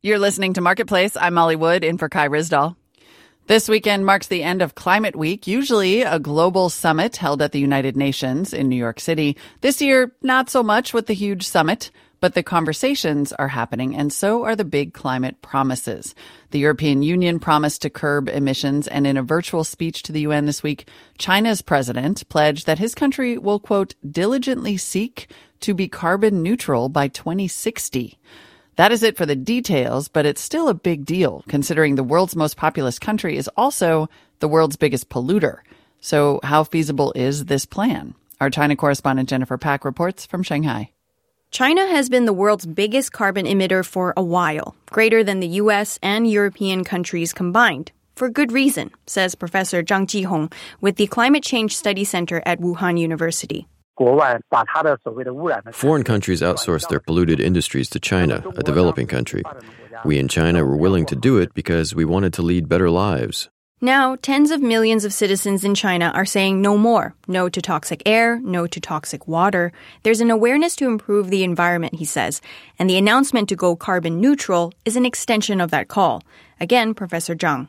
You're listening to Marketplace. I'm Molly Wood, in for Kai Ryssdal. This weekend marks the end of Climate Week, usually a global summit held at the United Nations in New York City. This year, not so much with the huge summit, but the conversations are happening, and so are the big climate promises. The European Union promised to curb emissions, and in a virtual speech to the UN this week, China's president pledged that his country will, quote, diligently seek to be carbon neutral by 2060. That is it for the details, but it's still a big deal, considering the world's most populous country is also the world's biggest polluter. So how feasible is this plan? Our China correspondent Jennifer Pak reports from Shanghai. China has been the world's biggest carbon emitter for a while, greater than the U.S. and European countries combined. For good reason, says Professor Zhang Jihong with the Climate Change Study Center at Wuhan University. Foreign countries outsource their polluted industries to China, a developing country. We in China were willing to do it because we wanted to lead better lives. Now, tens of millions of citizens in China are saying no more. No to toxic air, no to toxic water. There's an awareness to improve the environment, he says, and the announcement to go carbon neutral is an extension of that call. Again, Professor Zhang.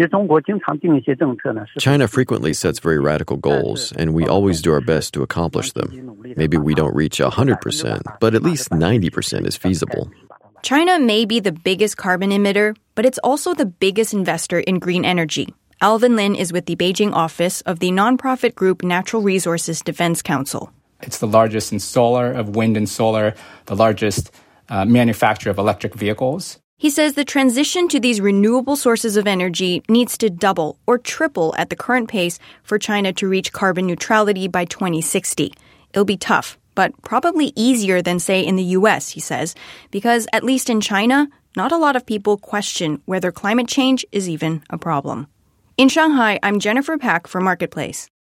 China frequently sets very radical goals, and we always do our best to accomplish them. Maybe we don't reach 100%, but at least 90% is feasible. China may be the biggest carbon emitter, but it's also the biggest investor in green energy. Alvin Lin is with the Beijing office of the nonprofit group Natural Resources Defense Council. It's the largest installer of wind and solar, the largest manufacturer of electric vehicles. He says the transition to these renewable sources of energy needs to double or triple at the current pace for China to reach carbon neutrality by 2060. It'll be tough, but probably easier than, say, in the U.S., he says, because at least in China, not a lot of people question whether climate change is even a problem. In Shanghai, I'm Jennifer Pak for Marketplace.